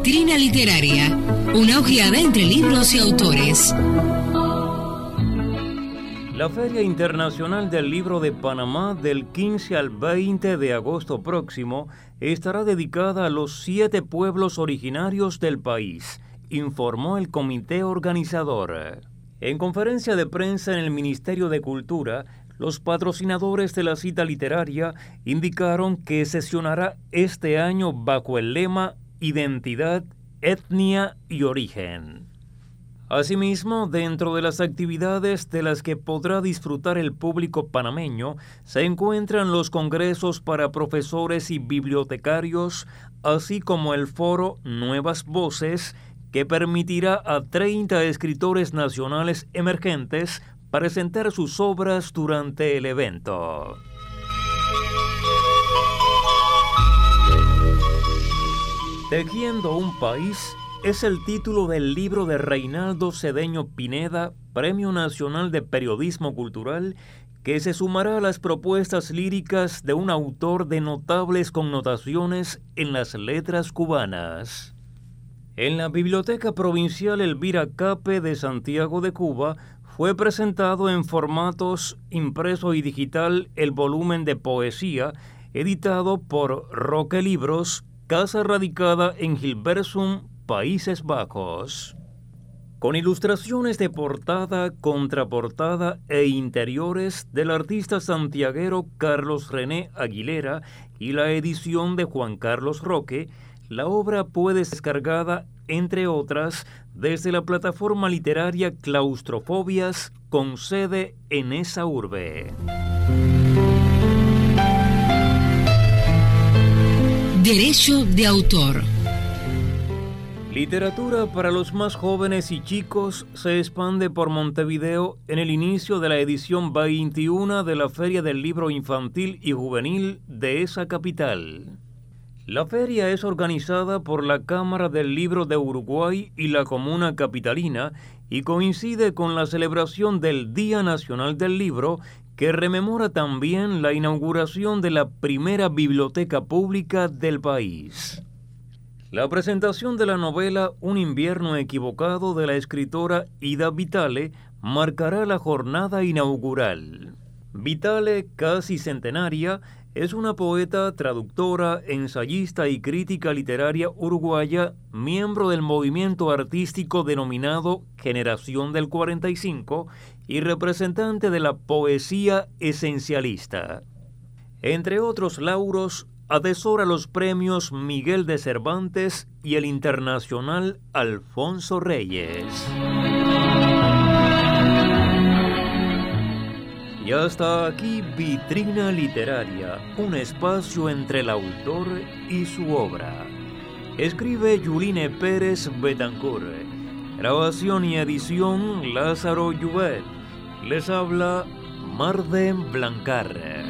Vitrina Literaria, una ojeada entre libros y autores. La Feria Internacional del Libro de Panamá del 15 al 20 de agosto próximo estará dedicada a los 7 pueblos originarios del país, informó el comité organizador. En conferencia de prensa en el Ministerio de Cultura, los patrocinadores de la cita literaria indicaron que sesionará este año bajo el lema Identidad, Etnia y Origen. Asimismo, dentro de las actividades de las que podrá disfrutar el público panameño, se encuentran los congresos para profesores y bibliotecarios, así como el foro Nuevas Voces, que permitirá a 30 escritores nacionales emergentes presentar sus obras durante el evento. Tejiendo un país es el título del libro de Reinaldo Cedeño Pineda, Premio Nacional de Periodismo Cultural, que se sumará a las propuestas líricas de un autor de notables connotaciones en las letras cubanas. En la Biblioteca Provincial Elvira Cape de Santiago de Cuba fue presentado en formatos impreso y digital el volumen de poesía editado por Roque Libros, casa radicada en Hilversum, Países Bajos. Con ilustraciones de portada, contraportada e interiores del artista santiaguero Carlos René Aguilera y la edición de Juan Carlos Roque, la obra puede ser descargada, entre otras, desde la plataforma literaria Claustrofobias, con sede en esa urbe. Derecho de autor. Literatura para los más jóvenes y chicos se expande por Montevideo en el inicio de la edición 21 de la Feria del Libro Infantil y Juvenil de esa capital. La feria es organizada por la Cámara del Libro de Uruguay y la Comuna Capitalina y coincide con la celebración del Día Nacional del Libro, que rememora también la inauguración de la primera biblioteca pública del país. La presentación de la novela Un invierno equivocado de la escritora Ida Vitale marcará la jornada inaugural. Vitale, casi centenaria, es una poeta, traductora, ensayista y crítica literaria uruguaya, miembro del movimiento artístico denominado Generación del 45 y representante de la poesía esencialista. Entre otros lauros, atesora los premios Miguel de Cervantes y el internacional Alfonso Reyes. Y hasta aquí Vitrina Literaria, un espacio entre el autor y su obra. Escribe Yuline Pérez Betancourt. Grabación y edición Lázaro Lluvet. Les habla Marden Blancar.